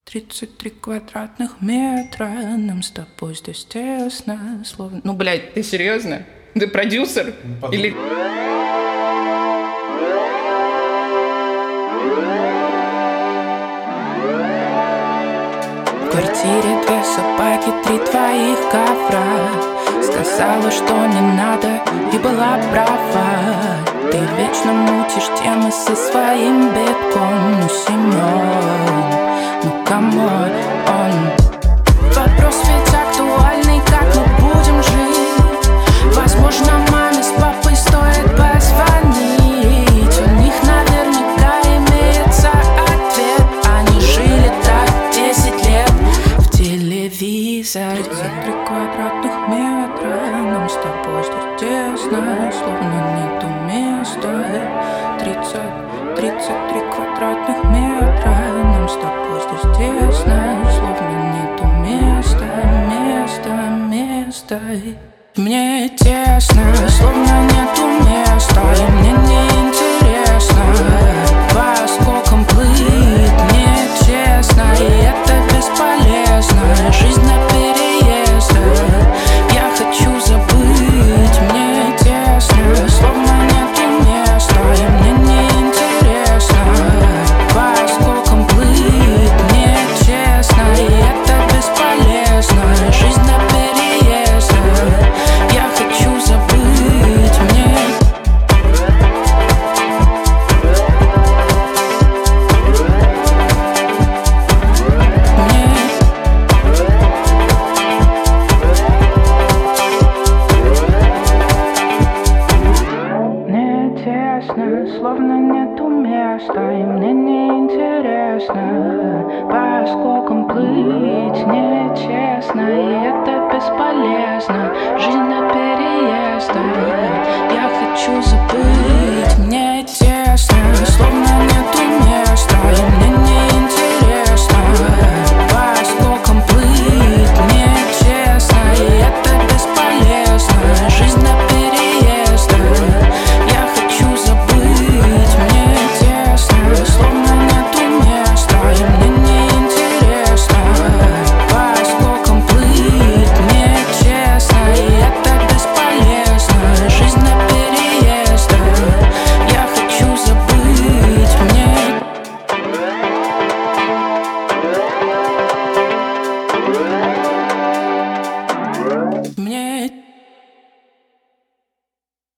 33 квадратных метра, нам с тобой здесь тесно, словно... Ну, блядь, ты серьезно? Ты продюсер? Или... В квартире 2 собаки, 3 твоих ковра. Сказала, что не надо, и была права. Ты вечно мутишь темы со своим битком. Ну, Семен, ну, камон, вопрос ведь актуальный, как мы будем жить. Возможно, маме с папой стоит позвонить. У них наверняка имеется ответ. Они жили так 10 лет в телевизоре. 3 квадратных метра, нам с тобой здесь тесно, словно нету места. 33 квадратных метра, нам с тобой здесь тесно, словно нету места. Мне тесно, словно нету места, и мне неинтересно по осколкам плыть, нечестно, и это бесполезно. Жизнь на переездах, я хочу забыть. Мне тесно, словно нету места, и мне неинтересно по осколкам плыть, нечестно, и это бесполезно. Жизнь на переездах, я хочу забыть. Мне нечестно, словно нету места, и мне неинтересно по осколкам плыть, нечестно, и это бесполезно. Жизнь на переездах, я хочу забыть.